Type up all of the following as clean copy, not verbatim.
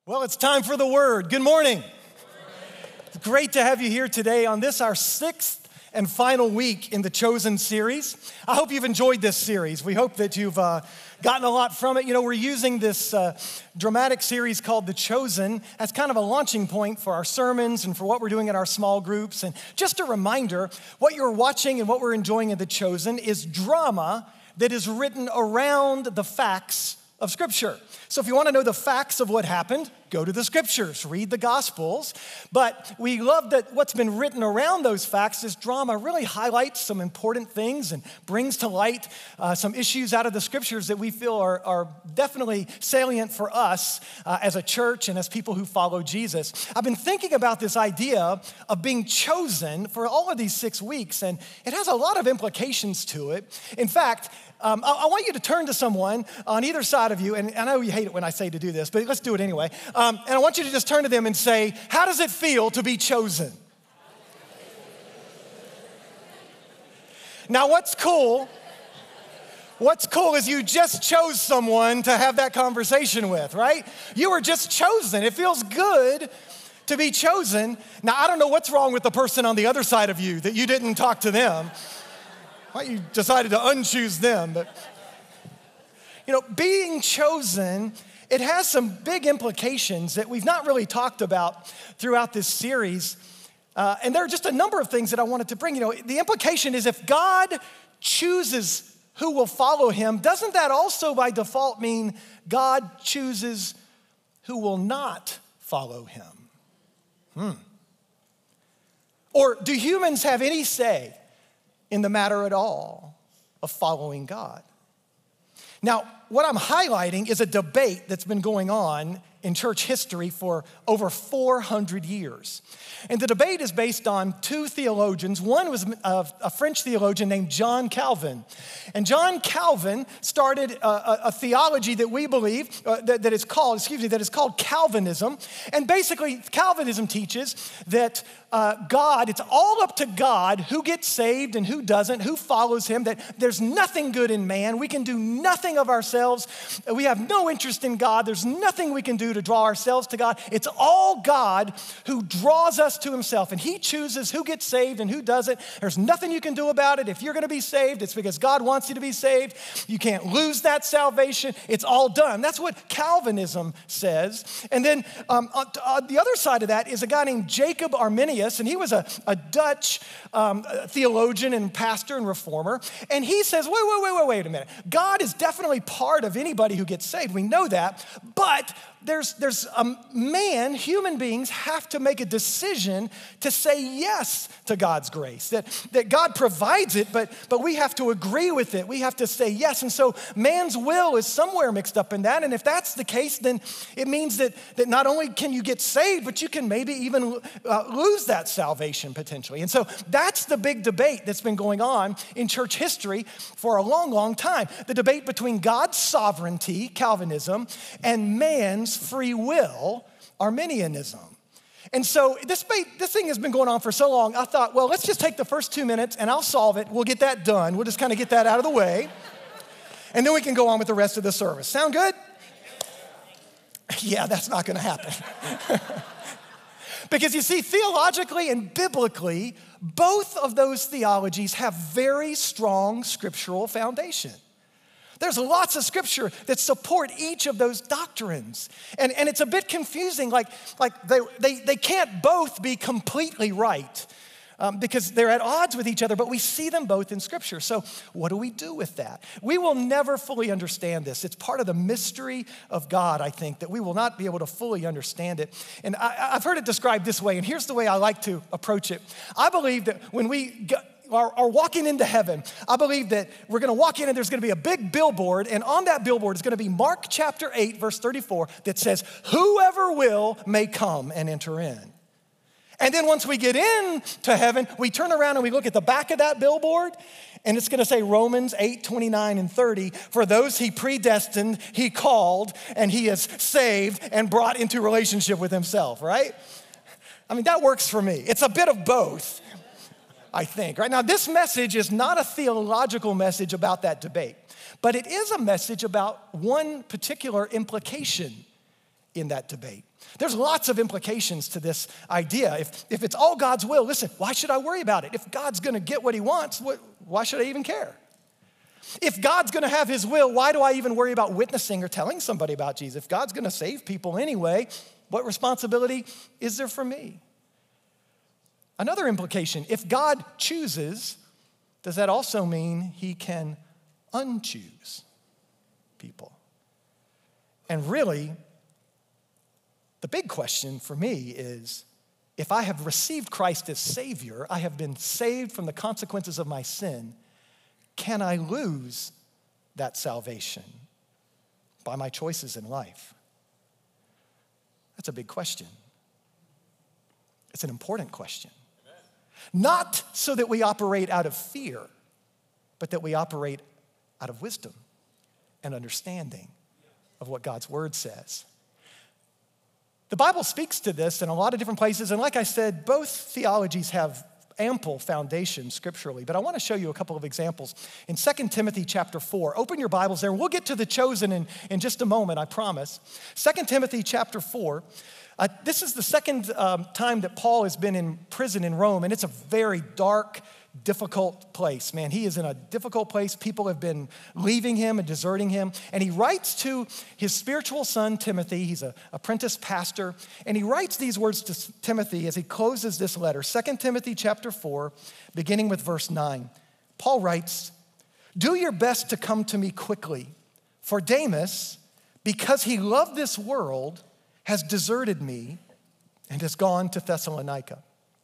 Well, it's time for the word. Good morning. It's great to have you here today on this, our sixth and final week in the Chosen series. I hope you've enjoyed this series. We hope that you've gotten a lot from it. You know, we're using this dramatic series called The Chosen as kind of a launching point for our sermons and for what we're doing in our small groups. And just a reminder, what you're watching and what we're enjoying in The Chosen is drama that is written around the facts of Scripture. So if you want to know the facts of what happened, go to the Scriptures, read the Gospels. But we love that what's been written around those facts, this drama really highlights some important things and brings to light some issues out of the Scriptures that we feel are definitely salient for us as a church and as people who follow Jesus. I've been thinking about this idea of being chosen for all of these 6 weeks, and it has a lot of implications to it. In fact, I want you to turn to someone on either side of you, and I know you hate it when I say to do this, but let's do it anyway. And I want you to just turn to them and say, how does it feel to be chosen? Now, what's cool is you just chose someone to have that conversation with, right? You were just chosen. It feels good to be chosen. Now, I don't know what's wrong with the person on the other side of you that you didn't talk to them. Why you decided to unchoose them, but you know, being chosen, it has some big implications that we've not really talked about throughout this series. And there are just a number of things that I wanted to bring. You know, the implication is if God chooses who will follow him, doesn't that also by default mean God chooses who will not follow him? Or do humans have any say in the matter at all of following God? Now, what I'm highlighting is a debate that's been going on in church history for over 400 years. And the debate is based on two theologians. One was a French theologian named John Calvin. And John Calvin started a theology that we believe, that is called Calvinism. And basically, Calvinism teaches that God, it's all up to God who gets saved and who doesn't, who follows him, that there's nothing good in man. We can do nothing of ourselves. We have no interest in God. There's nothing we can do to draw ourselves to God. It's all God who draws us to himself, and he chooses who gets saved and who doesn't. There's nothing you can do about it. If you're going to be saved, it's because God wants you to be saved. You can't lose that salvation. It's all done. That's what Calvinism says. And then on the other side of that is a guy named Jacob Arminius, and he was a Dutch theologian and pastor and reformer. And he says, wait a minute. God is definitely part of anybody who gets saved. We know that. But there's a man, human beings have to make a decision to say yes to God's grace. That God provides it, but we have to agree with it. We have to say yes. And so man's will is somewhere mixed up in that. And if that's the case, then it means that not only can you get saved, but you can maybe even lose that salvation potentially. And so that's the big debate that's been going on in church history for a long, long time. The debate between God's sovereignty, Calvinism, and man's free will, Arminianism. And so this thing has been going on for so long, I thought, well, let's just take the first 2 minutes and I'll solve it. We'll get that done. We'll just kind of get that out of the way. And then we can go on with the rest of the service. Sound good? Yeah, that's not going to happen. Because you see, theologically and biblically, both of those theologies have very strong scriptural foundation. There's lots of scripture that support each of those doctrines. And it's a bit confusing, like they can't both be completely right because they're at odds with each other, but we see them both in scripture. So what do we do with that? We will never fully understand this. It's part of the mystery of God, I think, that we will not be able to fully understand it. And I've heard it described this way, and here's the way I like to approach it. I believe that when we are walking into heaven, I believe that we're going to walk in and there's going to be a big billboard, and on that billboard is going to be Mark chapter 8, verse 34, that says, whoever will may come and enter in. And then once we get into heaven, we turn around and we look at the back of that billboard, and it's going to say Romans 8, 29 and 30, for those he predestined, he called, and he has saved and brought into relationship with himself, right? I mean, that works for me. It's a bit of both, I think, right? Now, this message is not a theological message about that debate, but it is a message about one particular implication in that debate. There's lots of implications to this idea. If it's all God's will, listen, why should I worry about it? If God's gonna get what he wants, why should I even care? If God's gonna have his will, why do I even worry about witnessing or telling somebody about Jesus? If God's gonna save people anyway, what responsibility is there for me? Another implication, if God chooses, does that also mean he can unchoose people? And really, the big question for me is, if I have received Christ as Savior, I have been saved from the consequences of my sin, can I lose that salvation by my choices in life? That's a big question. It's an important question. Not so that we operate out of fear, but that we operate out of wisdom and understanding of what God's word says. The Bible speaks to this in a lot of different places, and like I said, both theologies have ample foundation scripturally, but I want to show you a couple of examples. In 2 Timothy chapter 4, open your Bibles there, and we'll get to the chosen in just a moment, I promise. 2 Timothy chapter 4, this is the second time that Paul has been in prison in Rome, and it's a very dark, difficult place, man. He is in a difficult place. People have been leaving him and deserting him. And he writes to his spiritual son, Timothy. He's an apprentice pastor. And he writes these words to Timothy as he closes this letter. 2 Timothy chapter 4, beginning with verse 9. Paul writes, "Do your best to come to me quickly, for Demas, because he loved this world, has deserted me and has gone to Thessalonica."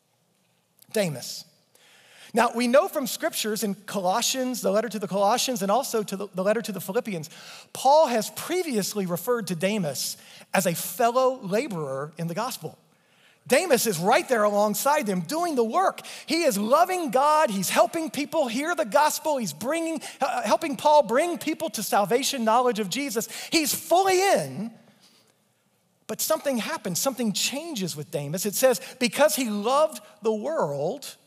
Demas. Now, we know from scriptures in Colossians, the letter to the Colossians, and also to the letter to the Philippians, Paul has previously referred to Demas as a fellow laborer in the gospel. Demas is right there alongside them doing the work. He is loving God. He's helping people hear the gospel. He's helping Paul bring people to salvation, knowledge of Jesus. He's fully in. But something happens, something changes with Demas. It says, because he loved the world,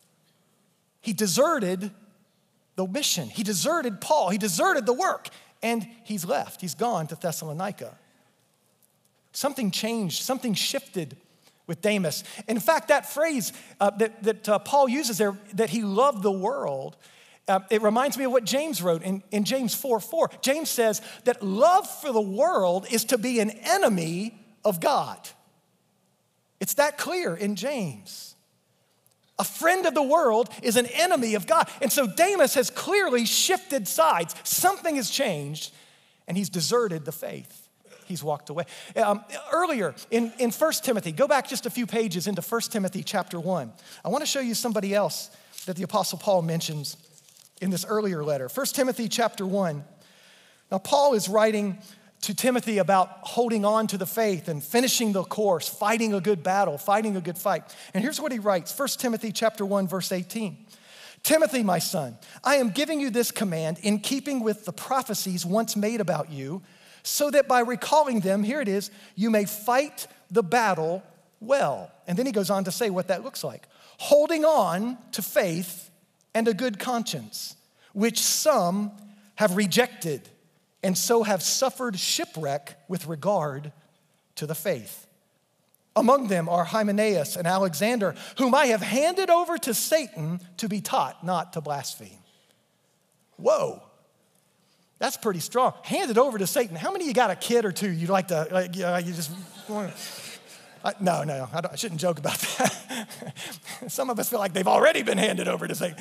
he deserted the mission. He deserted Paul. He deserted the work. And he's left. He's gone to Thessalonica. Something changed. Something shifted with Demas. In fact, that phrase that Paul uses there, that he loved the world, it reminds me of what James wrote in James 4:4. James says that love for the world is to be an enemy of God. It's that clear in James. A friend of the world is an enemy of God. And so Demas has clearly shifted sides. Something has changed, and he's deserted the faith. He's walked away. Earlier in 1 Timothy, go back just a few pages into 1 Timothy chapter 1. I want to show you somebody else that the Apostle Paul mentions in this earlier letter. 1 Timothy chapter 1. Now, Paul is writing to Timothy about holding on to the faith and finishing the course, fighting a good battle, fighting a good fight. And here's what he writes, 1 Timothy chapter 1, verse 18. "Timothy, my son, I am giving you this command in keeping with the prophecies once made about you, so that by recalling them, here it is, you may fight the battle well." And then he goes on to say what that looks like. "Holding on to faith and a good conscience, which some have rejected, and so have suffered shipwreck with regard to the faith. Among them are Hymenaeus and Alexander, whom I have handed over to Satan to be taught not to blaspheme." Whoa, that's pretty strong. Handed over to Satan. How many of you got a kid or two you'd like to, you just want to... No, I shouldn't joke about that. Some of us feel like they've already been handed over to Satan.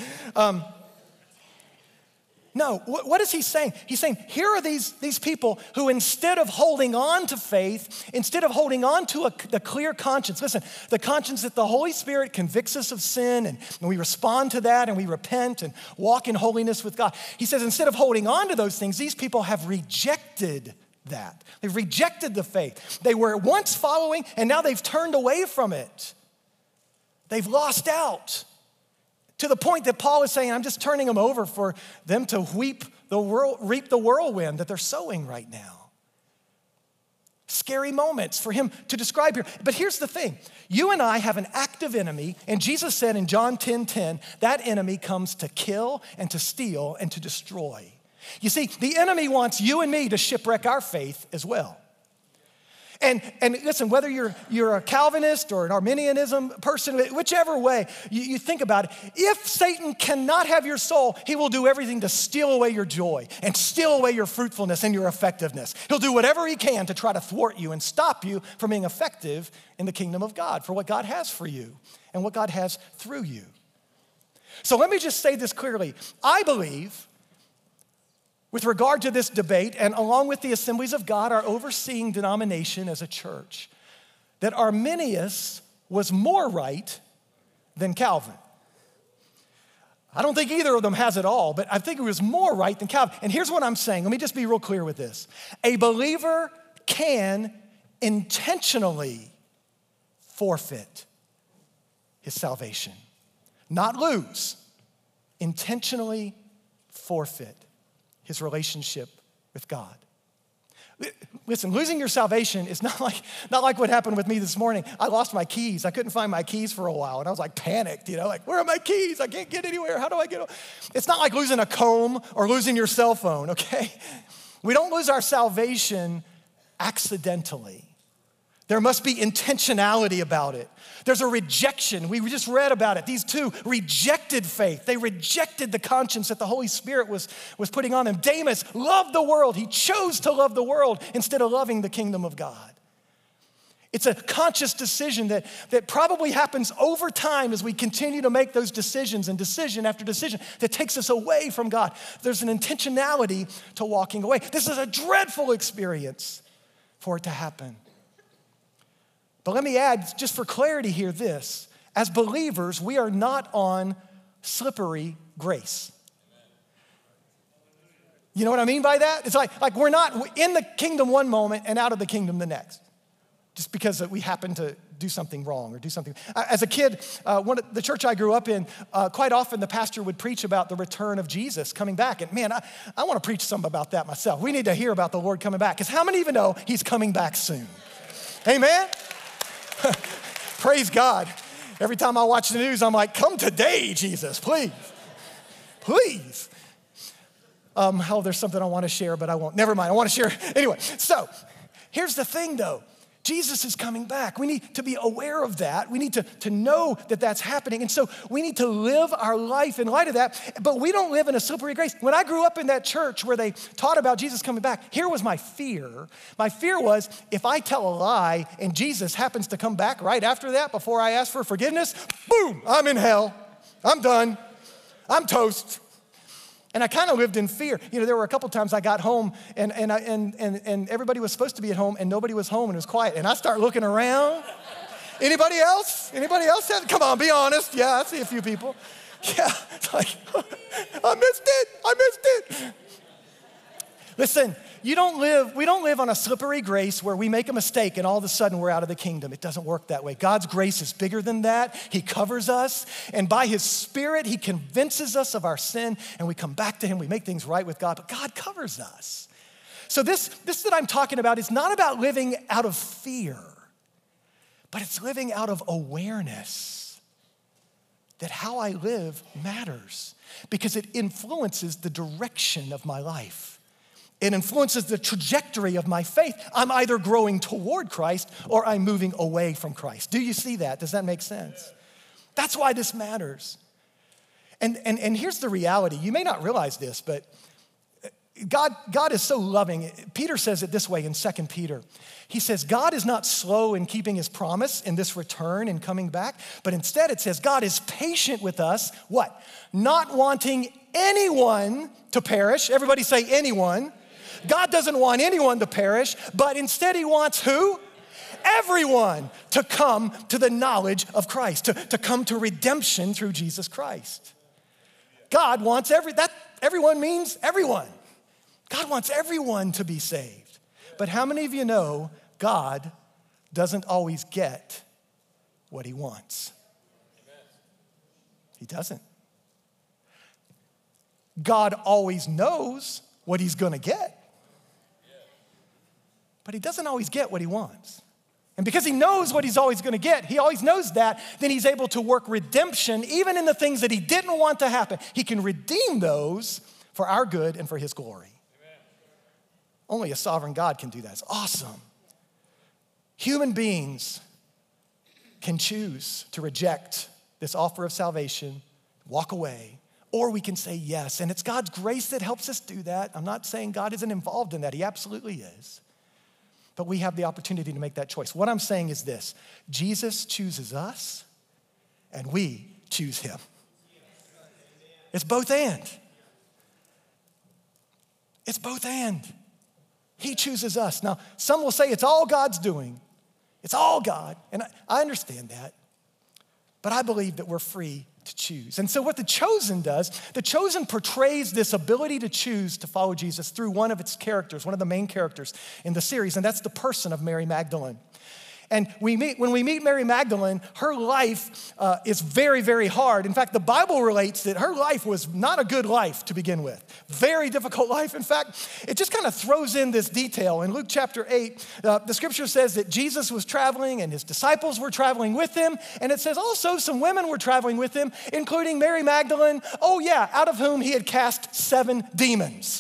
No, what is he saying? He's saying, here are these people who instead of holding on to faith, instead of holding on to the clear conscience, listen, the conscience that the Holy Spirit convicts us of sin and we respond to that and we repent and walk in holiness with God. He says, instead of holding on to those things, these people have rejected that. They've rejected the faith. They were once following and now they've turned away from it. They've lost out. To the point that Paul is saying, I'm just turning them over for them to reap the whirlwind that they're sowing right now. Scary moments for him to describe here. But here's the thing. You and I have an active enemy, and Jesus said in John 10:10, that enemy comes to kill and to steal and to destroy. You see, the enemy wants you and me to shipwreck our faith as well. And listen, whether you're a Calvinist or an Arminianism person, whichever way you think about it, if Satan cannot have your soul, he will do everything to steal away your joy and steal away your fruitfulness and your effectiveness. He'll do whatever he can to try to thwart you and stop you from being effective in the kingdom of God, for what God has for you and what God has through you. So let me just say this clearly. I believe, with regard to this debate, and along with the Assemblies of God, our overseeing denomination as a church, that Arminius was more right than Calvin. I don't think either of them has it all, but I think it was more right than Calvin. And here's what I'm saying. Let me just be real clear with this. A believer can intentionally forfeit his salvation. Not lose, intentionally forfeit his relationship with God. Listen, losing your salvation is not like what happened with me this morning. I lost my keys. I couldn't find my keys for a while, and I was like panicked, like, where are my keys? I can't get anywhere. How do I get them? It's not like losing a comb or losing your cell phone, okay? We don't lose our salvation accidentally. There must be intentionality about it. There's a rejection. We just read about it. These two rejected faith. They rejected the conscience that the Holy Spirit was putting on them. Demas loved the world. He chose to love the world instead of loving the kingdom of God. It's a conscious decision that probably happens over time as we continue to make those decisions and decision after decision that takes us away from God. There's an intentionality to walking away. This is a dreadful experience for it to happen. But let me add, just for clarity here, this. As believers, we are not on slippery grace. You know what I mean by that? It's like we're not in the kingdom one moment and out of the kingdom the next, just because we happen to do something wrong or do something. As a kid, the church I grew up in, quite often the pastor would preach about the return of Jesus coming back. And man, I want to preach some about that myself. We need to hear about the Lord coming back, because how many even know he's coming back soon? Amen? Praise God. Every time I watch the news, I'm like, come today, Jesus, please. Please. There's something I want to share, but I won't. Never mind, I want to share. Anyway, so here's the thing, though. Jesus is coming back. We need to be aware of that. We need to know that that's happening. And so we need to live our life in light of that. But we don't live in a slippery grace. When I grew up in that church where they taught about Jesus coming back, here was my fear. My fear was, if I tell a lie and Jesus happens to come back right after that, before I ask for forgiveness, boom, I'm in hell. I'm done. I'm toast. And I kind of lived in fear. There were a couple times I got home and everybody was supposed to be at home and nobody was home and it was quiet. And I start looking around. Anybody else? Anybody else? Come on, be honest. Yeah, I see a few people. Yeah, it's like, I missed it. Listen, we don't live on a slippery grace where we make a mistake and all of a sudden we're out of the kingdom. It doesn't work that way. God's grace is bigger than that. He covers us, and by his Spirit, he convinces us of our sin, and we come back to him. We make things right with God, but God covers us. So this that I'm talking about is not about living out of fear, but it's living out of awareness that how I live matters because it influences the direction of my life. It influences the trajectory of my faith. I'm either growing toward Christ or I'm moving away from Christ. Do you see that? Does that make sense? That's why this matters. And here's the reality. You may not realize this, but God is so loving. Peter says it this way in 2 Peter. He says, God is not slow in keeping his promise in this return and coming back, but instead it says God is patient with us, what? Not wanting anyone to perish. Everybody say anyone. God doesn't want anyone to perish, but instead he wants who? Everyone to come to the knowledge of Christ, to come to redemption through Jesus Christ. God wants everyone means everyone. God wants everyone to be saved. But how many of you know God doesn't always get what he wants? He doesn't. God always knows what he's going to get. But he doesn't always get what he wants. And because he knows what he's always going to get, he always knows that, then he's able to work redemption even in the things that he didn't want to happen. He can redeem those for our good and for his glory. Amen. Only a sovereign God can do that. It's awesome. Human beings can choose to reject this offer of salvation, walk away, or we can say yes. And it's God's grace that helps us do that. I'm not saying God isn't involved in that. He absolutely is. But we have the opportunity to make that choice. What I'm saying is this: Jesus chooses us, and we choose him. It's both and. It's both and. He chooses us. Now, some will say it's all God's doing. It's all God. And I understand that. But I believe that we're free to choose. And so what The Chosen does, The Chosen portrays this ability to choose to follow Jesus through one of its characters, one of the main characters in the series, and that's the person of Mary Magdalene. And when we meet Mary Magdalene, her life is very, very hard. In fact, the Bible relates that her life was not a good life to begin with. Very difficult life. In fact, it just kind of throws in this detail. In Luke chapter 8, the scripture says that Jesus was traveling and his disciples were traveling with him. And it says also some women were traveling with him, including Mary Magdalene, out of whom he had cast 7 demons.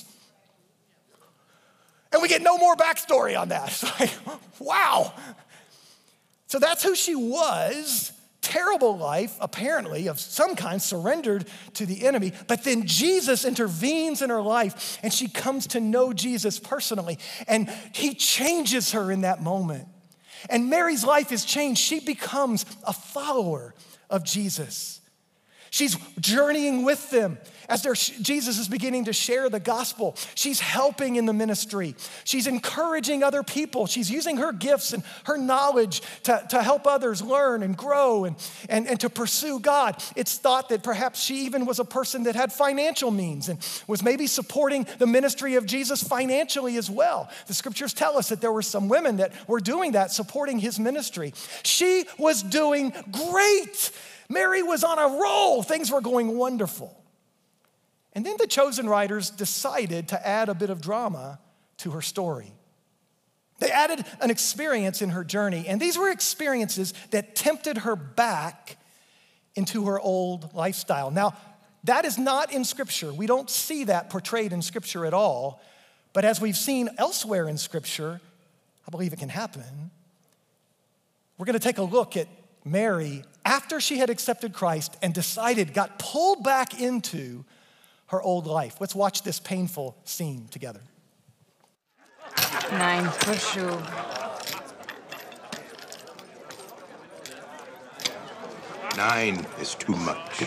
And we get no more backstory on that. It's like, wow. So that's who she was. Terrible life, apparently, of some kind, surrendered to the enemy. But then Jesus intervenes in her life, and she comes to know Jesus personally. And he changes her in that moment. And Mary's life is changed. She becomes a follower of Jesus. She's journeying with them as Jesus is beginning to share the gospel. She's helping in the ministry. She's encouraging other people. She's using her gifts and her knowledge to help others learn and grow and to pursue God. It's thought that perhaps she even was a person that had financial means and was maybe supporting the ministry of Jesus financially as well. The scriptures tell us that there were some women that were doing that, supporting his ministry. She was doing great. Mary was on a roll. Things were going wonderful. And then the Chosen writers decided to add a bit of drama to her story. They added an experience in her journey, and these were experiences that tempted her back into her old lifestyle. Now, that is not in Scripture. We don't see that portrayed in Scripture at all, but as we've seen elsewhere in Scripture, I believe it can happen. We're going to take a look at Mary after she had accepted Christ and got pulled back into her old life. Let's watch this painful scene together. 9 for sure. 9 is too much.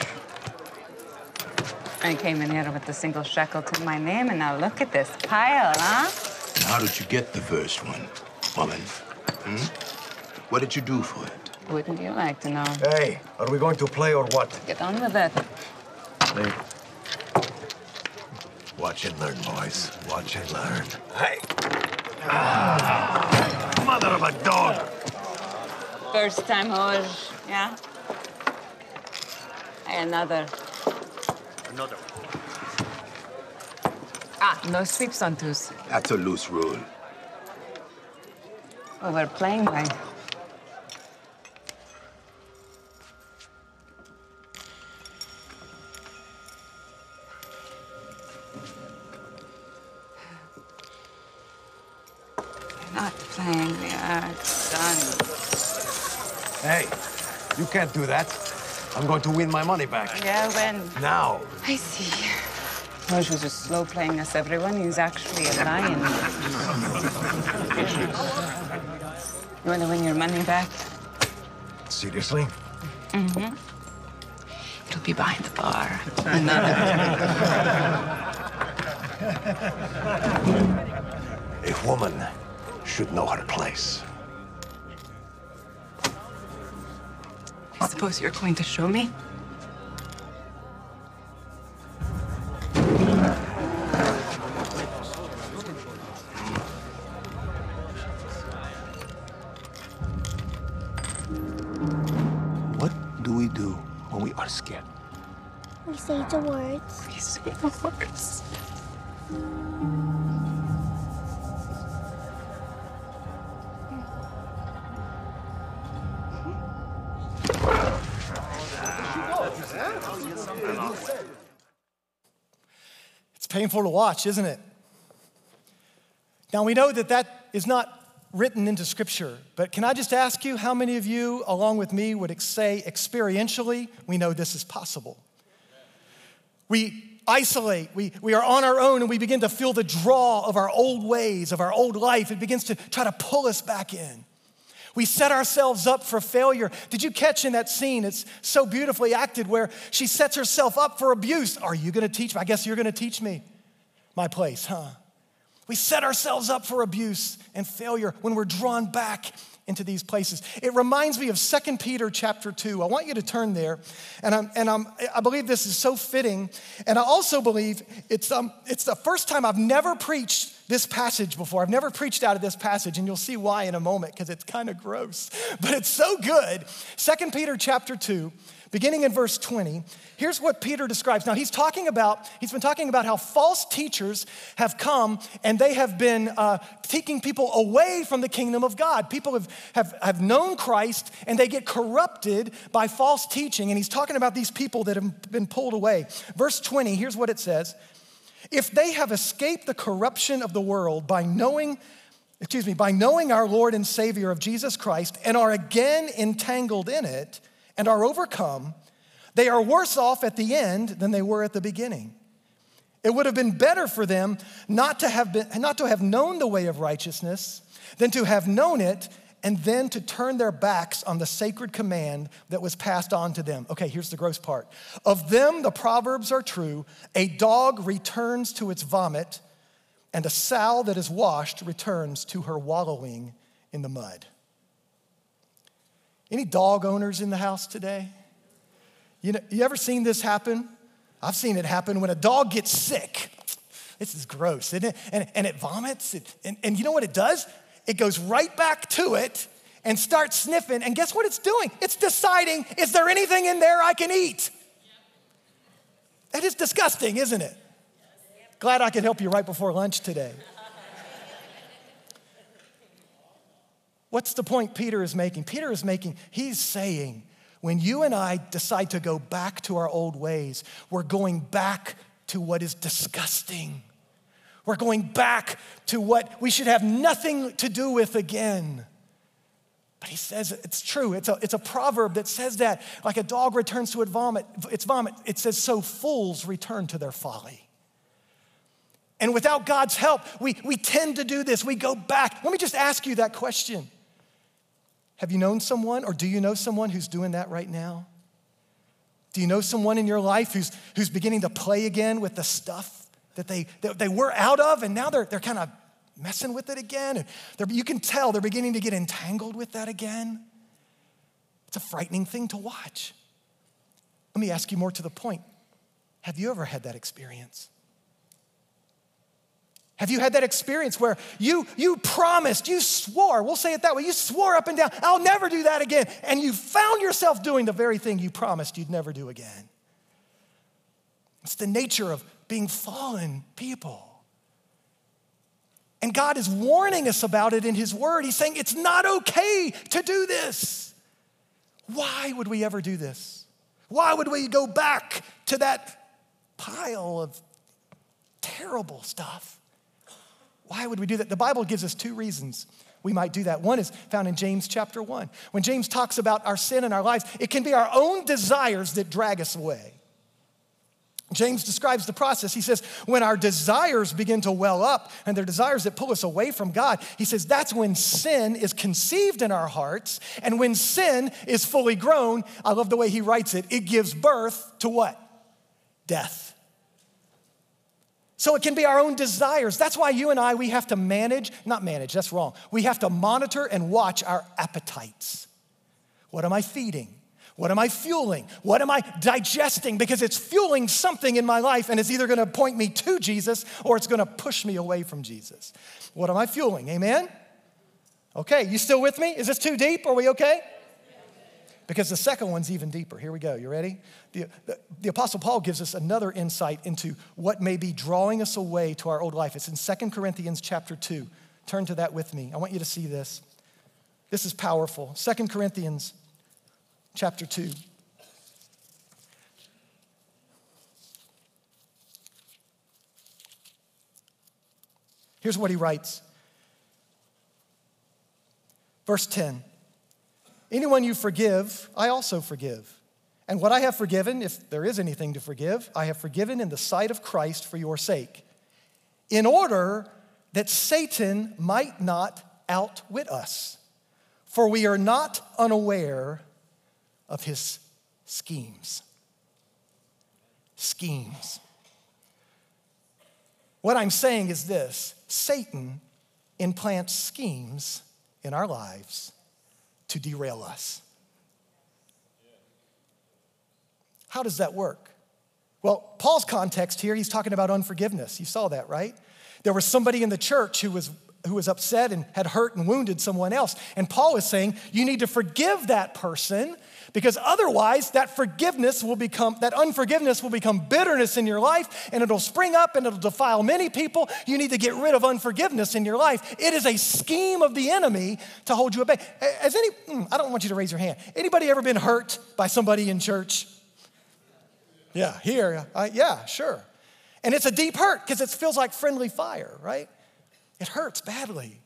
I came in here with a single shekel to my name, and now look at this pile, huh? How did you get the first one, woman? What did you do for it? Wouldn't you like to know? Hey, are we going to play or what? Get on with it. Hey. Watch and learn, boys. Watch and learn. Hey! Mother of a dog! First time Hoj, yeah? Hey, another. Another. No sweeps on twos. That's a loose rule. Well, we're playing right. Not playing the art, son. Hey, you can't do that. I'm going to win my money back. Yeah, when? Now. I see. Hoj was just slow playing us, everyone. He's actually a lion. You want to win your money back? Seriously? Mm-hmm. It'll be behind the bar. Another. A woman should know her place. I suppose you're going to show me? What do we do when we are scared? We say the words. We say the words. It's painful to watch, isn't it? Now we know that is not written into Scripture, but can I just ask you how many of you, along with me, would say experientially, we know this is possible? We isolate, we are on our own, and we begin to feel the draw of our old ways, of our old life. It begins to try to pull us back in. We set ourselves up for failure. Did you catch in that scene? It's so beautifully acted where she sets herself up for abuse. Are you gonna teach me? I guess you're gonna teach me my place, huh? We set ourselves up for abuse and failure when we're drawn back into these places. It reminds me of 2 Peter chapter 2. I want you to turn there, and I believe this is so fitting, and I also believe it's the first time I've never preached this passage before. I've never preached out of this passage, and you'll see why in a moment, because it's kind of gross, but it's so good. 2 Peter chapter 2, beginning in verse 20, here's what Peter describes. Now, he's been talking about how false teachers have come and they have been taking people away from the kingdom of God. People have known Christ and they get corrupted by false teaching. And he's talking about these people that have been pulled away. Verse 20, here's what it says. If they have escaped the corruption of the world by knowing our Lord and Savior of Jesus Christ and are again entangled in it, and are overcome, they are worse off at the end than they were at the beginning. It would have been better for them not to have known the way of righteousness than to have known it and then to turn their backs on the sacred command that was passed on to them. Okay, here's the gross part. Of them, the proverbs are true. A dog returns to its vomit, and a sow that is washed returns to her wallowing in the mud. Any dog owners in the house today? You ever seen this happen? I've seen it happen when a dog gets sick. This is gross, isn't it? And it vomits. And you know what it does? It goes right back to it and starts sniffing. And guess what it's doing? It's deciding, is there anything in there I can eat? That is disgusting, isn't it? Glad I could help you right before lunch today. What's the point Peter is making? He's saying, when you and I decide to go back to our old ways, we're going back to what is disgusting. We're going back to what we should have nothing to do with again. But he says it's true. It's a proverb that says that, like a dog returns to its vomit. It says, so fools return to their folly. And without God's help, we tend to do this. We go back. Let me just ask you that question. Have you known someone, or do you know someone who's doing that right now? Do you know someone in your life who's beginning to play again with the stuff that they were out of, and now they're kind of messing with it again? And you can tell they're beginning to get entangled with that again. It's a frightening thing to watch. Let me ask you more to the point. Have you ever had that experience? Have you had that experience where you promised, you swore, we'll say it that way, you swore up and down, I'll never do that again, and you found yourself doing the very thing you promised you'd never do again? It's the nature of being fallen people. And God is warning us about it in His Word. He's saying it's not okay to do this. Why would we ever do this? Why would we go back to that pile of terrible stuff? Why would we do that? The Bible gives us two reasons we might do that. One is found in James chapter 1. When James talks about our sin in our lives, it can be our own desires that drag us away. James describes the process. He says, when our desires begin to well up and they're desires that pull us away from God, he says that's when sin is conceived in our hearts. And when sin is fully grown, I love the way he writes it, it gives birth to what? Death. So it can be our own desires. That's why you and I, we have to that's wrong. We have to monitor and watch our appetites. What am I feeding? What am I fueling? What am I digesting? Because it's fueling something in my life and it's either gonna point me to Jesus or it's gonna push me away from Jesus. What am I fueling? Amen? Okay, you still with me? Is this too deep? Are we okay? Because the second one's even deeper. Here we go. You ready? The Apostle Paul gives us another insight into what may be drawing us away to our old life. It's in 2 Corinthians chapter 2. Turn to that with me. I want you to see this. This is powerful. 2 Corinthians chapter 2. Here's what he writes. Verse 10, anyone you forgive, I also forgive. And what I have forgiven, if there is anything to forgive, I have forgiven in the sight of Christ for your sake, in order that Satan might not outwit us. For we are not unaware of his schemes. Schemes. What I'm saying is this: Satan implants schemes in our lives to derail us. How does that work? Well, Paul's context here, he's talking about unforgiveness. You saw that, right? There was somebody in the church who was upset and had hurt and wounded someone else. And Paul is saying, you need to forgive that person, because otherwise that unforgiveness will become bitterness in your life, and it'll spring up and it'll defile many people. You need to get rid of unforgiveness in your life. It is a scheme of the enemy to hold you at bay. I don't want you to raise your hand. Anybody ever been hurt by somebody in church? Yeah, here, yeah, sure. And it's a deep hurt because it feels like friendly fire, right? It hurts badly.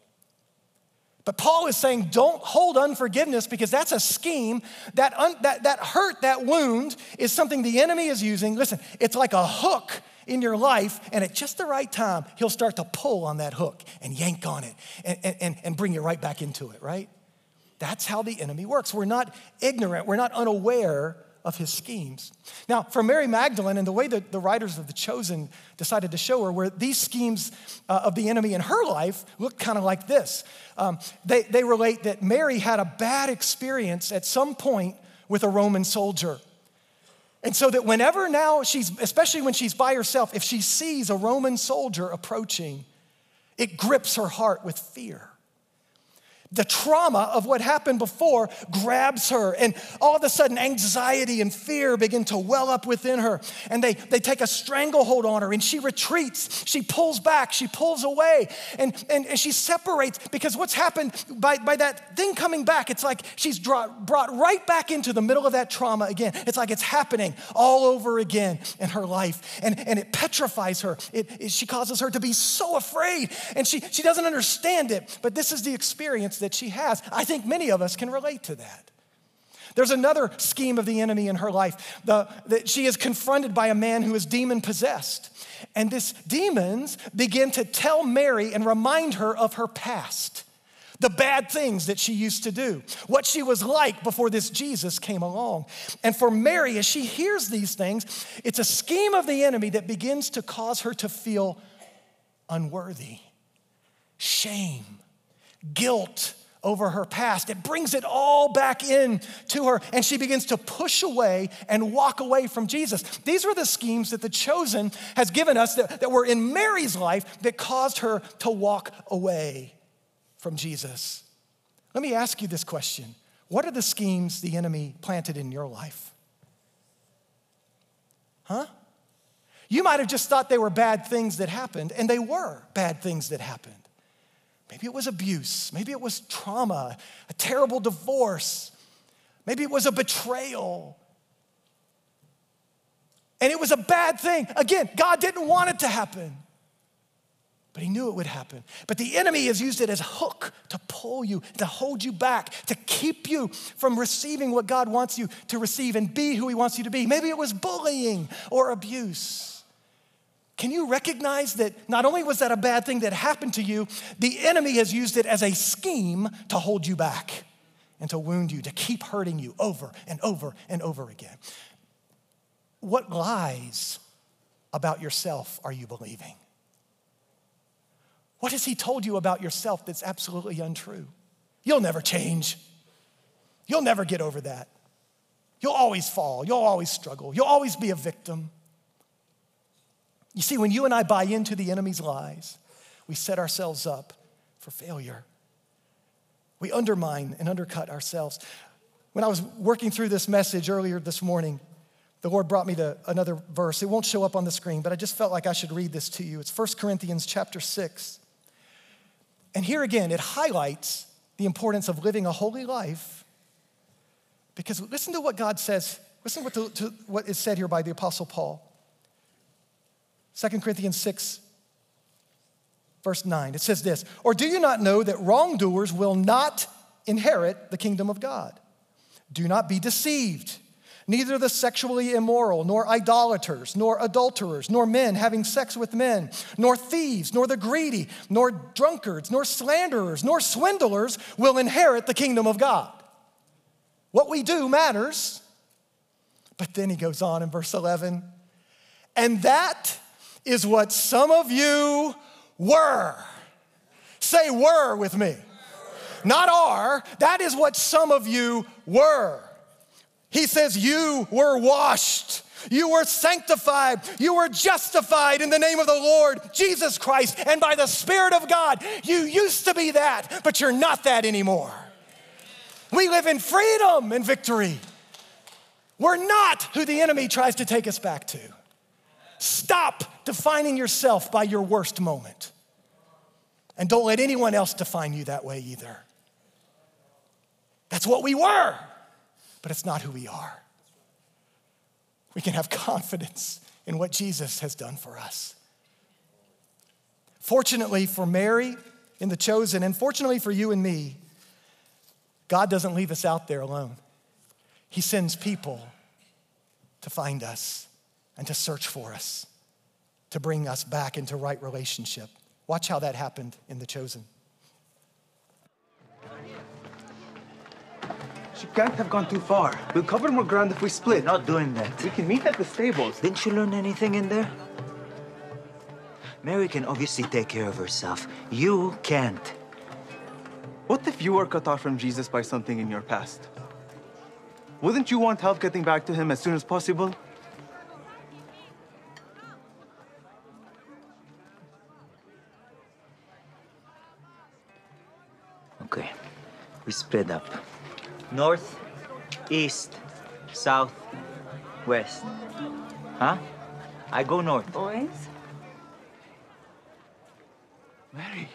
But Paul is saying, don't hold unforgiveness, because that's a scheme. That hurt, that wound is something the enemy is using. Listen, it's like a hook in your life, and at just the right time, he'll start to pull on that hook and yank on it and bring you right back into it, right? That's how the enemy works. We're not ignorant. We're not unaware of his schemes. Now, for Mary Magdalene, and the way that the writers of The Chosen decided to show her, where these schemes of the enemy in her life look kind of like this. They relate that Mary had a bad experience at some point with a Roman soldier. And so that whenever now especially when she's by herself, if she sees a Roman soldier approaching, it grips her heart with fear. The trauma of what happened before grabs her, and all of a sudden anxiety and fear begin to well up within her, and they take a stranglehold on her, and she retreats, she pulls back, she pulls away, and she separates, because what's happened by that thing coming back, it's like she's brought right back into the middle of that trauma again. It's like it's happening all over again in her life, and it petrifies her. She causes her to be so afraid, and she doesn't understand it, but this is the experience that she has. I think many of us can relate to that. There's another scheme of the enemy in her life. That she is confronted by a man who is demon possessed. And these demons begin to tell Mary and remind her of her past, the bad things that she used to do, what she was like before this Jesus came along. And for Mary, as she hears these things, it's a scheme of the enemy that begins to cause her to feel unworthy, shame, guilt over her past. It brings it all back in to her, and she begins to push away and walk away from Jesus. These were the schemes that The Chosen has given us that were in Mary's life that caused her to walk away from Jesus. Let me ask you this question. What are the schemes the enemy planted in your life? Huh? You might have just thought they were bad things that happened, and they were bad things that happened. Maybe it was abuse. Maybe it was trauma, a terrible divorce. Maybe it was a betrayal. And it was a bad thing. Again, God didn't want it to happen, but he knew it would happen. But the enemy has used it as a hook to pull you, to hold you back, to keep you from receiving what God wants you to receive and be who he wants you to be. Maybe it was bullying or abuse. Can you recognize that not only was that a bad thing that happened to you, the enemy has used it as a scheme to hold you back and to wound you, to keep hurting you over and over and over again. What lies about yourself are you believing? What has he told you about yourself that's absolutely untrue? You'll never change. You'll never get over that. You'll always fall. You'll always struggle. You'll always be a victim. You see, when you and I buy into the enemy's lies, we set ourselves up for failure. We undermine and undercut ourselves. When I was working through this message earlier this morning, the Lord brought me to another verse. It won't show up on the screen, but I just felt like I should read this to you. It's 1 Corinthians chapter 6. And here again, it highlights the importance of living a holy life, because listen to what God says. Listen to what is said here by the Apostle Paul. 2 Corinthians 6, Verse 9, it says this, or do you not know that wrongdoers will not inherit the kingdom of God? Do not be deceived. Neither the sexually immoral, nor idolaters, nor adulterers, nor men having sex with men, nor thieves, nor the greedy, nor drunkards, nor slanderers, nor swindlers will inherit the kingdom of God. What we do matters. But then he goes on in verse 11, and that is what some of you were. Say were with me. Not are. That is what some of you were. He says you were washed. You were sanctified. You were justified in the name of the Lord Jesus Christ and by the Spirit of God. You used to be that, but you're not that anymore. We live in freedom and victory. We're not who the enemy tries to take us back to. Stop defining yourself by your worst moment. And don't let anyone else define you that way either. That's what we were, but it's not who we are. We can have confidence in what Jesus has done for us. Fortunately for Mary in The Chosen, and fortunately for you and me, God doesn't leave us out there alone. He sends people to find us and to search for us, to bring us back into right relationship. Watch how that happened in The Chosen. She can't have gone too far. We'll cover more ground if we split. Not doing that. We can meet at the stables. Didn't you learn anything in there? Mary can obviously take care of herself. You can't. What if you were cut off from Jesus by something in your past? Wouldn't you want help getting back to him as soon as possible? Okay, we split up. North, east, south, west. Huh? I go north. Boys? Mary.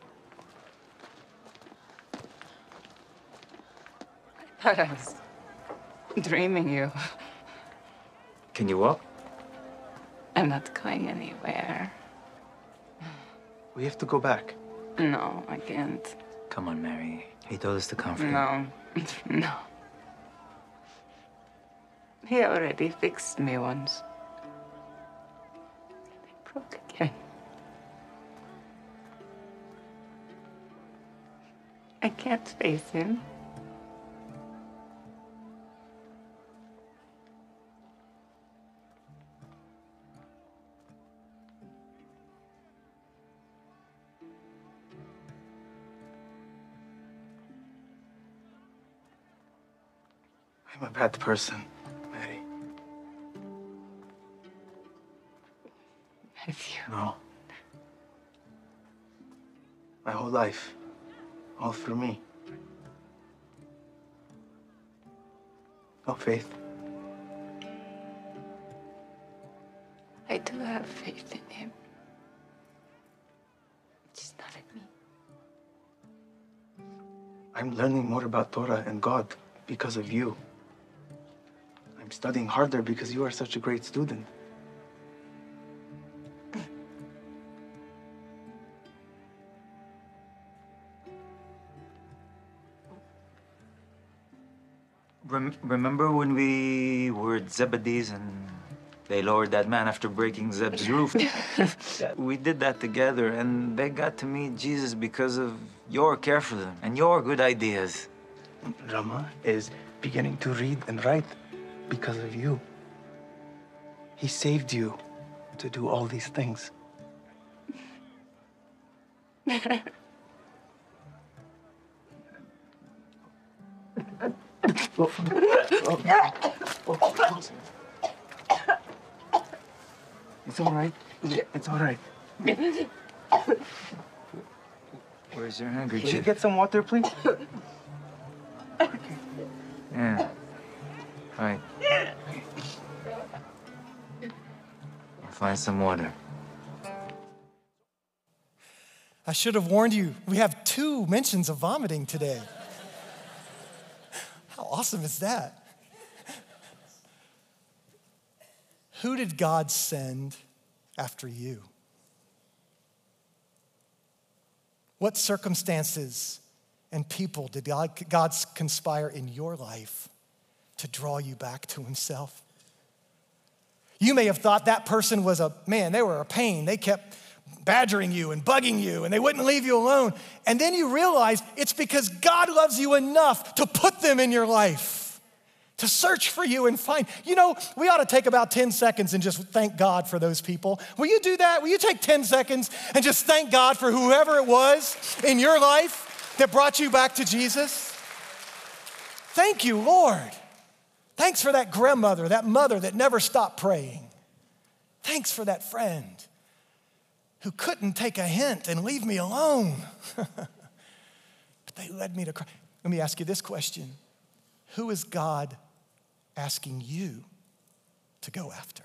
I thought I was dreaming you. Can you walk? I'm not going anywhere. We have to go back. No, I can't. Come on, Mary. He told us to comfort him. No, no. He already fixed me once. I broke again. I can't face him. I'm a bad person, Mary. Matthew. No. My whole life. All through me. No faith. I do have faith in him. It's not in me. I'm learning more about Torah and God because of you. I'm studying harder because you are such a great student. Remember when we were at Zebedee's and they lowered that man after breaking Zeb's roof? We did that together, and they got to meet Jesus because of your care for them and your good ideas. Rama is beginning to read and write because of you. He saved you to do all these things. It's all right. It's all right. Where's your Can you handkerchief? get some water, please? Yeah. Right. I'll find some water. I should have warned you, we have 2 mentions of vomiting today. How awesome is that? Who did God send after you? What circumstances and people did God conspire in your life to draw you back to himself? You may have thought that person was they were a pain. They kept badgering you and bugging you and they wouldn't leave you alone. And then you realize it's because God loves you enough to put them in your life, to search for you and find. You know, we ought to take about 10 seconds and just thank God for those people. Will you do that? Will you take 10 seconds and just thank God for whoever it was in your life that brought you back to Jesus? Thank you, Lord. Thanks for that grandmother, that mother that never stopped praying. Thanks for that friend who couldn't take a hint and leave me alone. But they led me to Christ. Let me ask you this question. Who is God asking you to go after?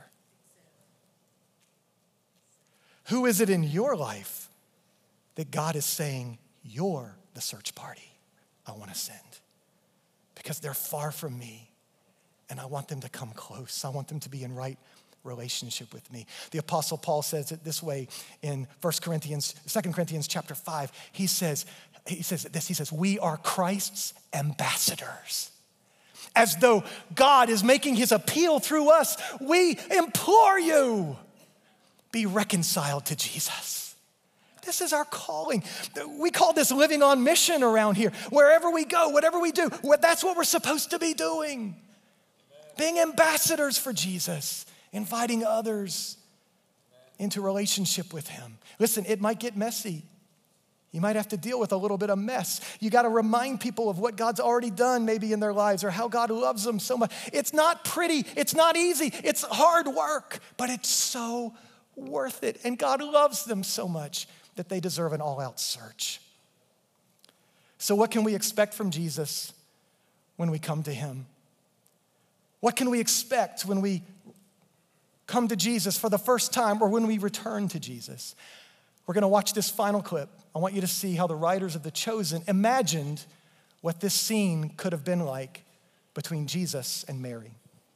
Who is it in your life that God is saying, you're the search party I want to send? Because they're far from me. And I want them to come close. I want them to be in right relationship with me. The Apostle Paul says it this way in 2 Corinthians chapter 5. He says this, we are Christ's ambassadors. As though God is making his appeal through us, we implore you, be reconciled to Jesus. This is our calling. We call this living on mission around here. Wherever we go, whatever we do, that's what we're supposed to be doing. Being ambassadors for Jesus, inviting others into relationship with him. Listen, it might get messy. You might have to deal with a little bit of mess. You got to remind people of what God's already done maybe in their lives or how God loves them so much. It's not pretty. It's not easy. It's hard work, but it's so worth it. And God loves them so much that they deserve an all-out search. So what can we expect from Jesus when we come to him? What can we expect when we come to Jesus for the first time or when we return to Jesus? We're going to watch this final clip. I want you to see how the writers of The Chosen imagined what this scene could have been like between Jesus and Mary.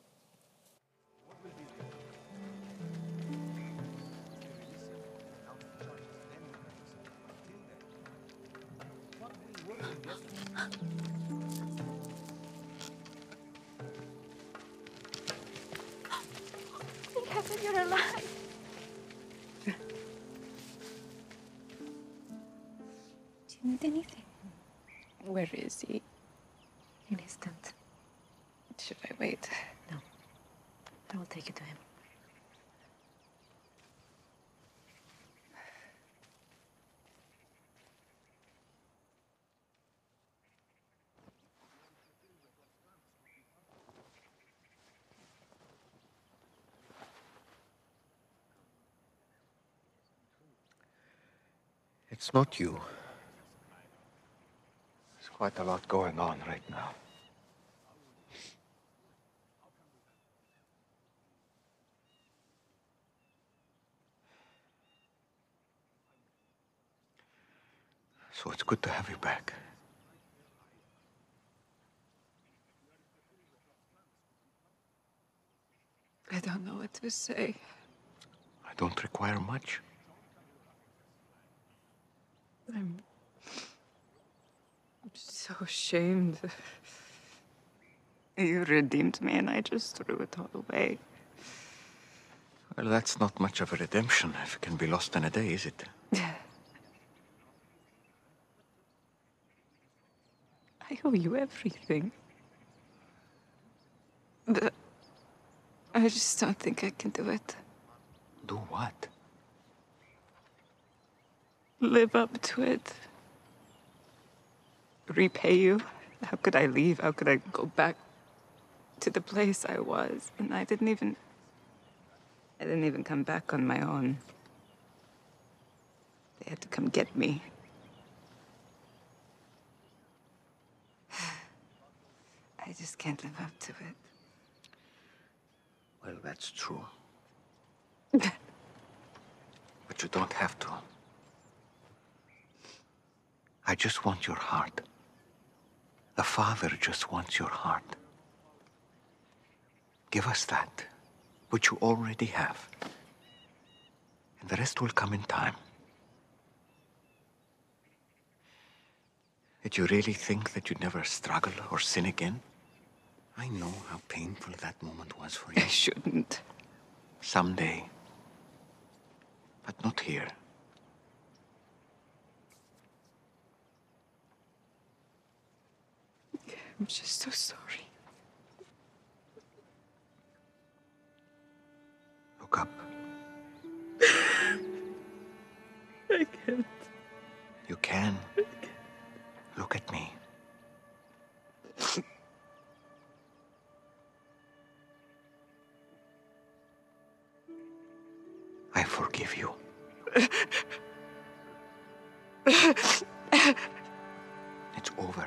Heaven, you're alive. Do you need anything? Where is he? In his tent. Should I wait? No. I will take you to him. It's not you. There's quite a lot going on right now. So it's good to have you back. I don't know what to say. I don't require much. I'm so ashamed. You redeemed me and I just threw it all away. Well, that's not much of a redemption if it can be lost in a day, is it? I owe you everything. But I just don't think I can do it. Do what? Live up to it. Repay you. How could I leave? How could I go back to the place I was? And I didn't even come back on my own. They had to come get me. I just can't live up to it. Well, that's true. But you don't have to. I just want your heart. The Father just wants your heart. Give us that, which you already have. And the rest will come in time. Did you really think that you'd never struggle or sin again? I know how painful that moment was for you. I shouldn't. Someday. But not here. I'm just so sorry. Look up. I can't. You can. Look at me. I forgive you. It's over.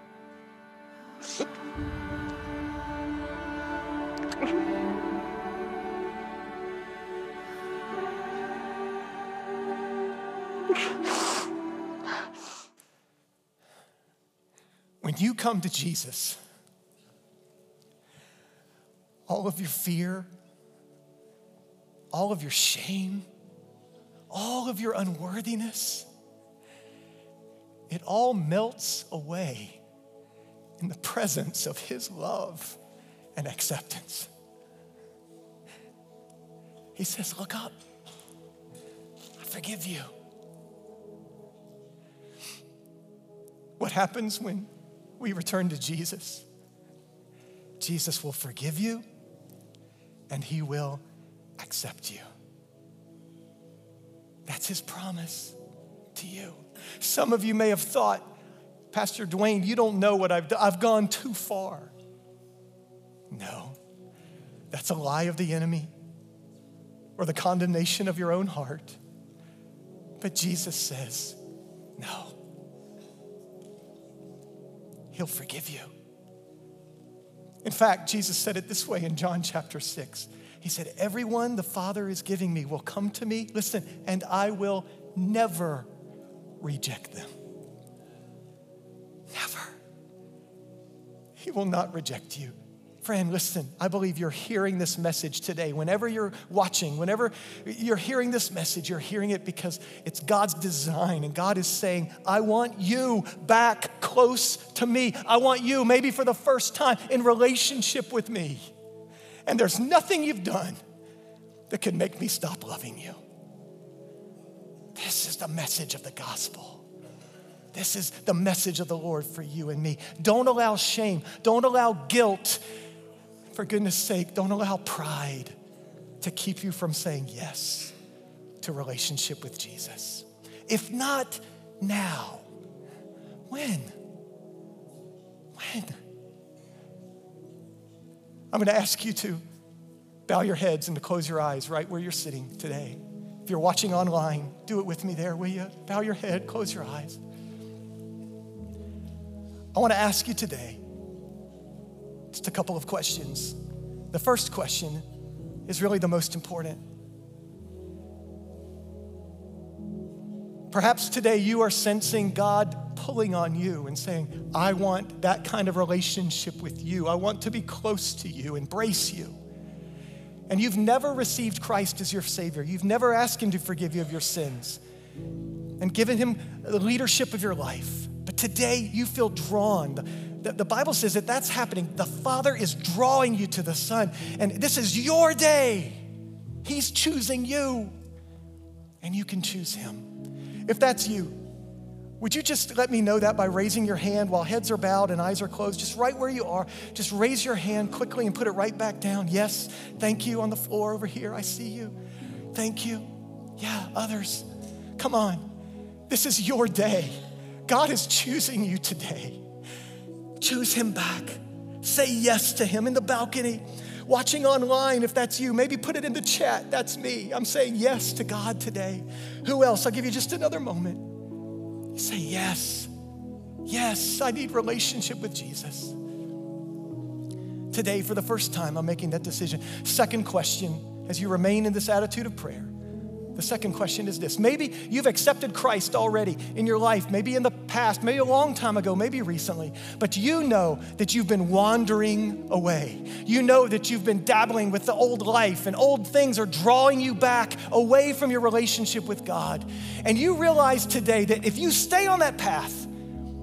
When you come to Jesus, all of your fear, all of your shame, all of your unworthiness, it all melts away in the presence of his love and acceptance. He says, look up. I forgive you. What happens when we return to Jesus? Jesus will forgive you and he will accept you. That's his promise to you. Some of you may have thought, Pastor Dwayne, you don't know what I've done. I've gone too far. No, that's a lie of the enemy or the condemnation of your own heart. But Jesus says, no. He'll forgive you. In fact, Jesus said it this way in John chapter 6. He said, everyone the Father is giving me will come to me, listen, and I will never reject them. Never. He will not reject you. Friend, listen, I believe you're hearing this message today. Whenever you're watching, whenever you're hearing this message, you're hearing it because it's God's design. And God is saying, I want you back close to me. I want you, maybe for the first time, in relationship with me. And there's nothing you've done that can make me stop loving you. This is the message of the gospel. This is the message of the Lord for you and me. Don't allow shame. Don't allow guilt. For goodness sake, don't allow pride to keep you from saying yes to relationship with Jesus. If not now, when? When? I'm going to ask you to bow your heads and to close your eyes right where you're sitting today. If you're watching online, do it with me there, will you? Bow your head, close your eyes. I want to ask you today just a couple of questions. The first question is really the most important. Perhaps today you are sensing God pulling on you and saying, I want that kind of relationship with you. I want to be close to you, embrace you. And you've never received Christ as your Savior. You've never asked him to forgive you of your sins and given him the leadership of your life. But today you feel drawn. The Bible says that that's happening. The Father is drawing you to the Son. And this is your day. He's choosing you. And you can choose him. If that's you, would you just let me know that by raising your hand while heads are bowed and eyes are closed, just right where you are. Just raise your hand quickly and put it right back down. Yes, thank you on the floor over here. I see you. Thank you. Yeah, others. Come on. This is your day. God is choosing you today. Choose him back. Say yes to him in the balcony. Watching online, if that's you, maybe put it in the chat. That's me. I'm saying yes to God today. Who else? I'll give you just another moment. Say yes. Yes, I need relationship with Jesus. Today, for the first time, I'm making that decision. Second question, as you remain in this attitude of prayer, the second question is this. Maybe you've accepted Christ already in your life, maybe in the past, maybe a long time ago, maybe recently, but you know that you've been wandering away. You know that you've been dabbling with the old life and old things are drawing you back away from your relationship with God. And you realize today that if you stay on that path,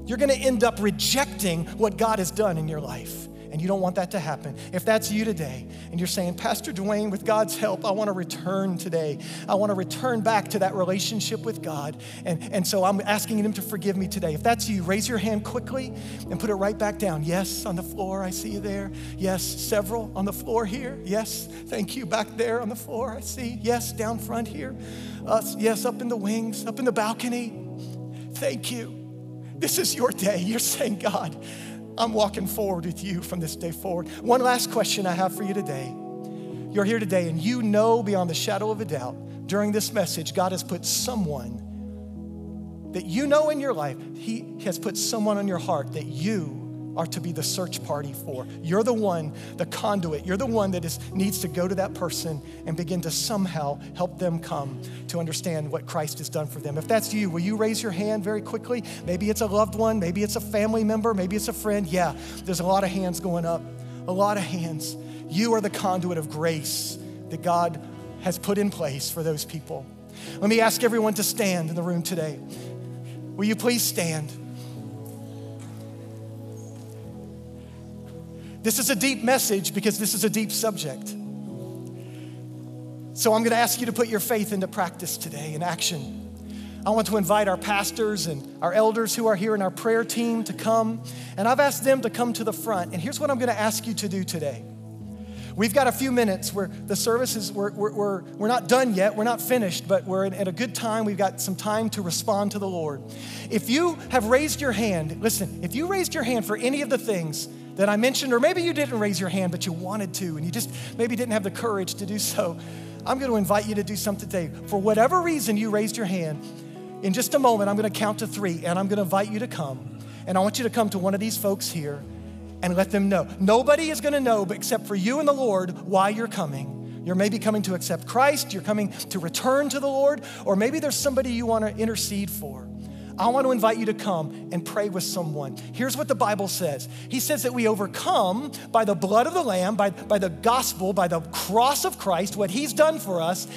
You're gonna end up rejecting what God has done in your life. And you don't want that to happen. If that's you today, and you're saying, Pastor Dwayne, with God's help, I wanna return today. I wanna return back to that relationship with God. And so I'm asking him to forgive me today. If that's you, raise your hand quickly and put it right back down. Yes, on the floor, I see you there. Yes, several on the floor here. Yes, thank you, back there on the floor, I see. Yes, down front here. Yes, up in the wings, up in the balcony. Thank you. This is your day. You're saying, God, I'm walking forward with you from this day forward. One last question I have for you today. You're here today and you know beyond the shadow of a doubt during this message, God has put someone that you know in your life. He has put someone on your heart that you are to be the search party for. You're the one, the conduit. You're the one that needs to go to that person and begin to somehow help them come to understand what Christ has done for them. If that's you, will you raise your hand very quickly? Maybe it's a loved one, maybe it's a family member, maybe it's a friend. Yeah, there's a lot of hands going up, a lot of hands. You are the conduit of grace that God has put in place for those people. Let me ask everyone to stand in the room today. Will you please stand? This is a deep message because this is a deep subject. So I'm gonna ask you to put your faith into practice today, in action. I want to invite our pastors and our elders who are here in our prayer team to come, and I've asked them to come to the front. And here's what I'm gonna ask you to do today. We've got a few minutes where the service is, we're not done yet, we're not finished, but we're at a good time. We've got some time to respond to the Lord. If you have raised your hand, listen, if you raised your hand for any of the things that I mentioned, or maybe you didn't raise your hand, but you wanted to, and you just maybe didn't have the courage to do so, I'm gonna invite you to do something today. For whatever reason you raised your hand, in just a moment, I'm gonna count to 3, and I'm gonna invite you to come. And I want you to come to one of these folks here and let them know. Nobody is gonna know, but except for you and the Lord, why you're coming. You're maybe coming to accept Christ, you're coming to return to the Lord, or maybe there's somebody you wanna intercede for. I want to invite you to come and pray with someone. Here's what the Bible says. He says that we overcome by the blood of the Lamb, by the gospel, by the cross of Christ, what he's done for us,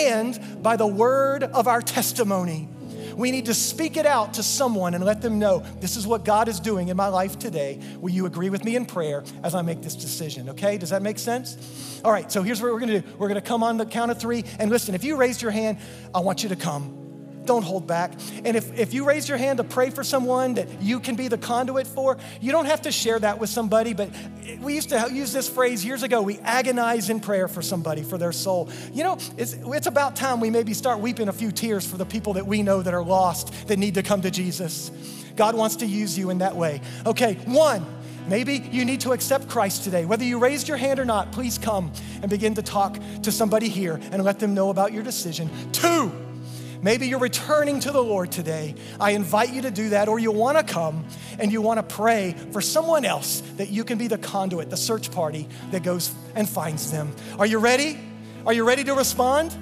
and by the word of our testimony. We need to speak it out to someone and let them know, this is what God is doing in my life today. Will you agree with me in prayer as I make this decision, okay? Does that make sense? All right, so here's what we're gonna do. We're gonna come on the count of 3, and listen, if you raised your hand, I want you to come. Don't hold back. And if you raise your hand to pray for someone that you can be the conduit for, you don't have to share that with somebody, but we used to use this phrase years ago, we agonize in prayer for somebody, for their soul. You know, it's about time we maybe start weeping a few tears for the people that we know that are lost, that need to come to Jesus. God wants to use you in that way. Okay, 1, maybe you need to accept Christ today. Whether you raised your hand or not, please come and begin to talk to somebody here and let them know about your decision. 2, maybe you're returning to the Lord today. I invite you to do that, or you wanna come and you wanna pray for someone else that you can be the conduit, the search party that goes and finds them. Are you ready? Are you ready to respond?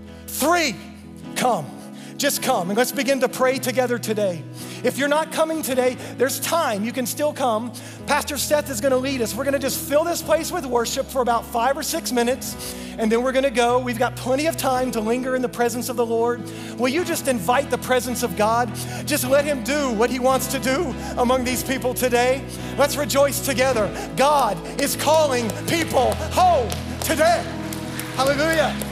3, come. Just come and let's begin to pray together today. If you're not coming today, there's time. You can still come. Pastor Seth is gonna lead us. We're gonna just fill this place with worship for about 5 or 6 minutes, and then we're gonna go. We've got plenty of time to linger in the presence of the Lord. Will you just invite the presence of God? Just let him do what he wants to do among these people today. Let's rejoice together. God is calling people home today. Hallelujah.